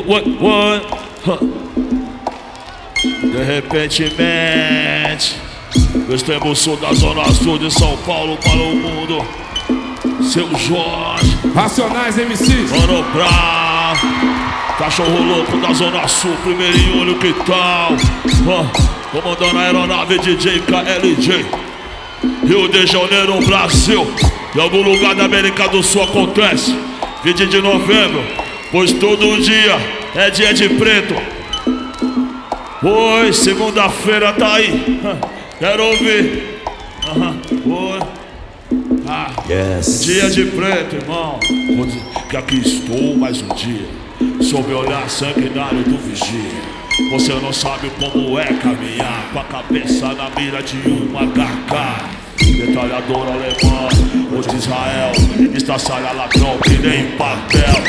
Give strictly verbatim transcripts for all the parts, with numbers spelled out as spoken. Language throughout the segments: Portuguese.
what, what? De repentemente, eu extremo sul da zona sul de São Paulo para o mundo. Seu Jorge, Racionais M Cs, Mano Brown, cachorro louco da zona sul, primeirinho, olha que tal. uh, Comandando a aeronave D J K L J, Rio de Janeiro, Brasil. Em algum lugar da América do Sul acontece vinte de novembro, pois todo dia é dia de preto. Oi, segunda-feira tá aí, quero ouvir. uh-huh. Oi. Ah, yes. Dia de preto, irmão. Vou dizer que aqui estou mais um dia, sob o olhar sanguinário do vigia. Você não sabe como é caminhar com a cabeça na mira de uma H K. Detalhador alemão, o de Israel, estraçalha ladrão que nem papel.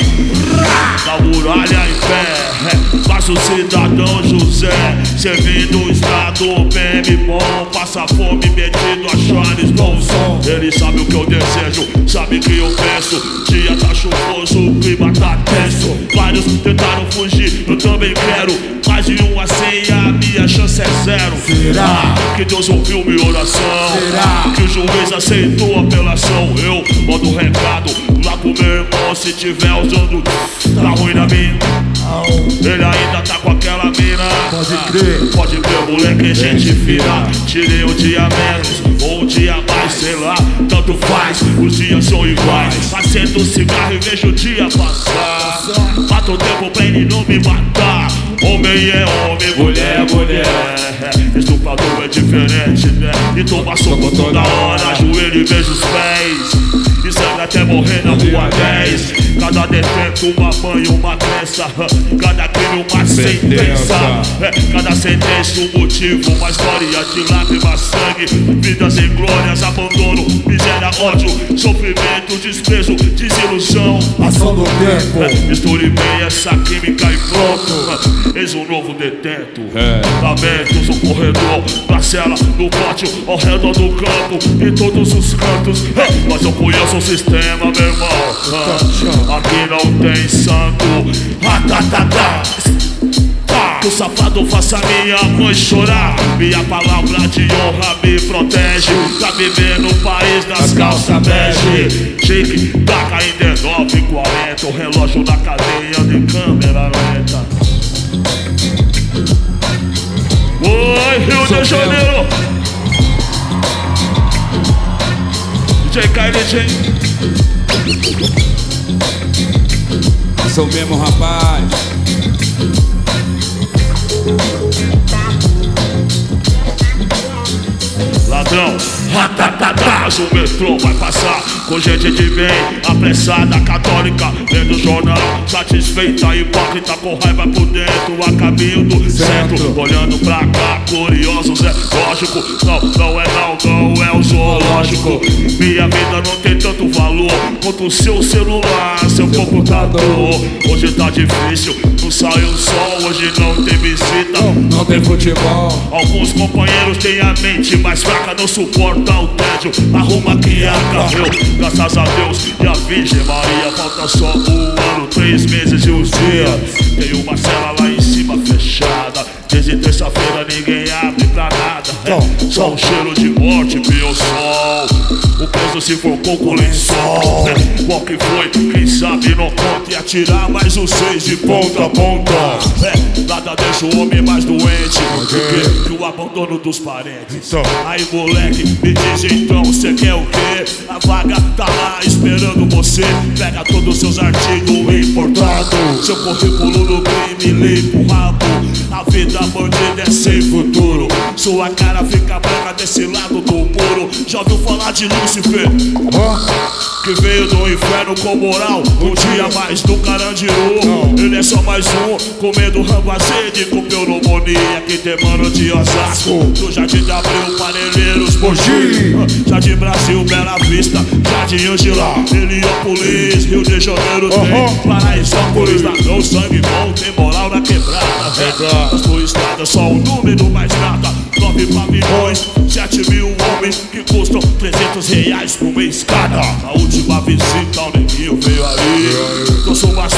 Na muralha em pé, passa o cidadão José, servindo o estado P M bom, passa fome metido a Charles Bronson. Ele sabe o que eu desejo, sabe o que eu penso. Dia tá chuvoso, o clima tá tenso. Vários tentaram fugir, eu também quero. Mais de um a cem, a minha chance é zero. Será que Deus ouviu minha oração? Será que o juiz aceitou a apelação? Eu mando um recado lá pro meu irmão, se tiver usando, tá ruim na minha. Ele ainda tá com aquela mina. Pode crer, pode crer, moleque, gente fina. Tirei um dia menos ou um dia mais, sei lá, tanto faz, os dias são iguais. Acendo o cigarro e vejo o dia passar. Mata o tempo pra ele não me matar. Homem é homem, mulher é mulher. Estuprador é diferente, né? E toma soco toda hora, joelho e beija os pés. E sangue até morrer na rua dez. Cada detento uma mãe, uma crença. Cada crime uma sentença. É, cada sentença um motivo, uma história de lágrimas, sangue. Vidas em glórias, abandono, miséria, ódio, sofrimento, desprezo, desilusão. Ação do tempo. É, misture bem essa química e pronto. Eis um novo detento. É. Lamentos, um corredor, na cela, no pátio, ao redor do campo, em todos os cantos. É, mas eu conheço o sistema, meu irmão. Ah, aqui não tem santo. Ah, tá, tá, tá. Que o safado faça minha mãe chorar. Minha palavra de honra me protege. Pra viver no país das calças bege. Chique, taca em dezenove e quarenta. O relógio na cadeia de câmera lenta. Oi, Rio de Janeiro. D J K L J. Sou mesmo, rapaz. Ladrão, ratatata, mas o metrô vai passar com gente de bem, apressada, católica, lendo jornal, satisfeita, hipócrita, com raiva por dentro, a caminho do centro, olhando pra cá, curiosos, é lógico, não, não é não, não é o zoológico. Minha vida não tem tanto valor quanto o seu celular, seu computador. Hoje tá difícil, não sai o sol, hoje não tem visita, não tem futebol. Alguns companheiros têm a mente mais fraca, não suporta o tédio, arruma que acabou. Graças a Deus e a Virgem Maria, falta só um ano, três meses e uns dias. Tem uma cela lá em cima fechada, desde terça-feira ninguém abre pra nada. É, só um cheiro de morte, pior sol. O preso se forcou com lençol. É, qual que foi? Quem sabe não conta. E atirar mais os seis de ponta a ponta. É, nada deixa o homem mais doente do que o abandono dos parentes. Aí moleque, me diz então, cê quer o quê? A vaga tá lá esperando você. Pega todos os seus artigos importados, seu currículo no crime, limpa o rabo. A vida bandida é sem futuro, sua cara fica branca desse lado do muro. Já ouviu falar de Lúcifer? Que veio do inferno com moral, um dia mais do Carandiru. Ele é só mais um, comendo rambazede com pneumonia. Que tem mano de Osasco, do Jardim de Abril, Parelheiros, Mogi, Jardim Brasil, Bela Vista, Jardim Angela, Heliópolis, Rio de Janeiro tem Paraisópolis. Ladrão, sangue bom, tem moral na quebrada. As tuas estradas só um número mais nada. Nove pavilhões, sete mil homens que custam trezentos reais por mês cada. A última visita o neguinho veio aí, trouxe umas frutas,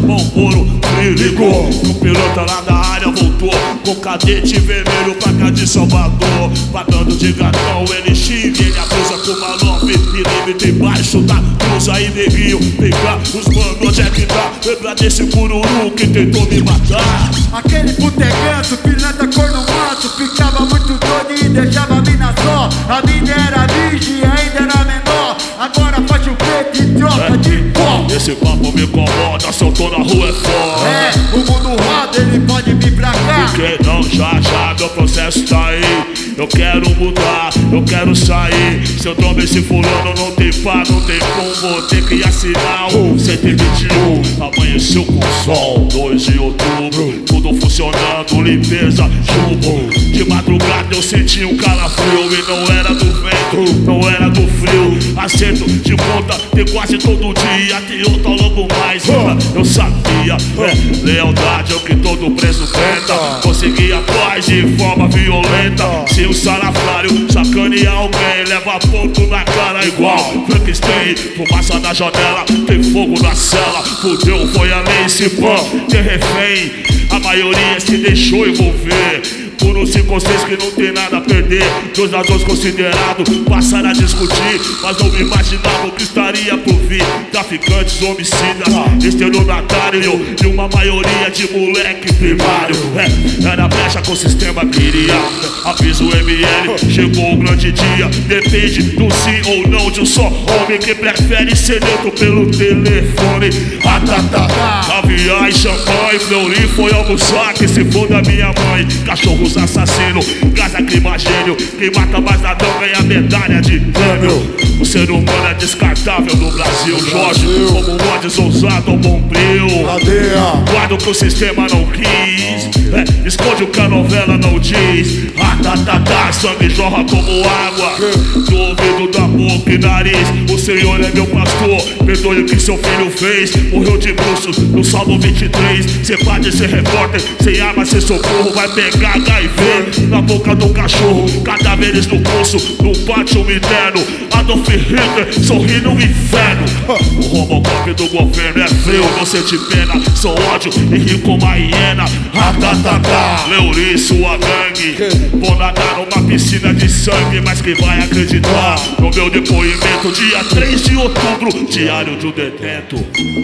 bom puro, ligou. O piloto lá da área voltou com cadete vermelho pra cá de Salvador. Pagando de gatão, ele xinga, ele abusa com uma nove milímetros embaixo da blusa. Aí neguinho, pegar os mano, onde é que tá? Lembra desse cururu que tentou me matar? Aquele puteganço, pilantra corno manso, ficava muito doido e deixava a mina só. A mina era virgem e ainda era menor. Agora faz o preto e troca é. de pó. Esse papo me incomoda, se eu tô na rua é foda. É, o mundo roda, ele pode vir pra cá. Porque não, já, já, meu processo tá aí. Eu quero mudar, eu quero sair. Se eu tomo esse fulano, não tem pá, não tem como. Vou ter que assinar o cento e vinte e um. Amanheceu com sol, dois de outubro. Tudo funcionando, limpeza, chumbo. De madrugada eu senti um calafrio. E não era do vento, não era do frio. Acerto de conta, tem quase todo dia. Tem outro ao longo mais, eu sabia. É, lealdade é o que todo preso tenta. Consegui a paz de forma violenta. Se o salafrário sacanear alguém, leva ponto na cara igual Frankenstein. Fumaça na janela, tem fogo na cela. Fudeu, foi a lei, se pã, tem refém. A maioria se deixou envolver por uns cinco ou seis que não tem nada a perder. Dois ladrões considerados passaram a discutir, mas não me imaginava o que estaria por vir. Traficantes, homicidas, estelionatário e uma maioria de moleque primário. É, era brecha que o sistema queria. Aviso M L, chegou o grande dia. Depende do sim ou não de um só homem que prefere ser neutro pelo telefone. Ah, tá, tá, tá. Aviar e champanhe, Fleury foi almoçar, que se for da minha mãe. Cachorros assassinos, gás lacrimogênio. Quem mata mais ladrão ganha medalha de prêmio. O ser humano é descartável no Brasil, Jorge, como modes ousado ao bombril. Guarda o que o sistema não quis, é, esconde o que a novela não diz. Ah, tá, tá, tá, sangue jorra como água do ouvido, da boca e nariz. O Senhor é meu pastor, perdoe o que seu filho fez. Morreu de bruços no Salmo vinte e três. Cê pode ser repórter, sem arma, sem socorro. Vai pegar H I V na boca do cachorro. Cadáveres no pulso, no pátio interno. Adolf Hitler sorri no inferno. O Robocop do governo é frio, não sente pena. Sou ódio e rio como a hiena. Ratatatá, Fleury, sua gangue. Vou nadar numa piscina de sangue, mas quem vai acreditar no meu depoimento? Dia três de outubro, diário do detento.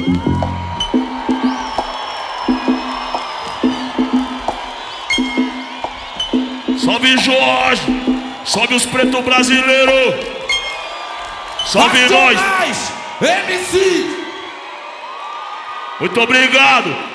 Salve Jorge, salve os pretos brasileiros, salve nós, M C. muito obrigado.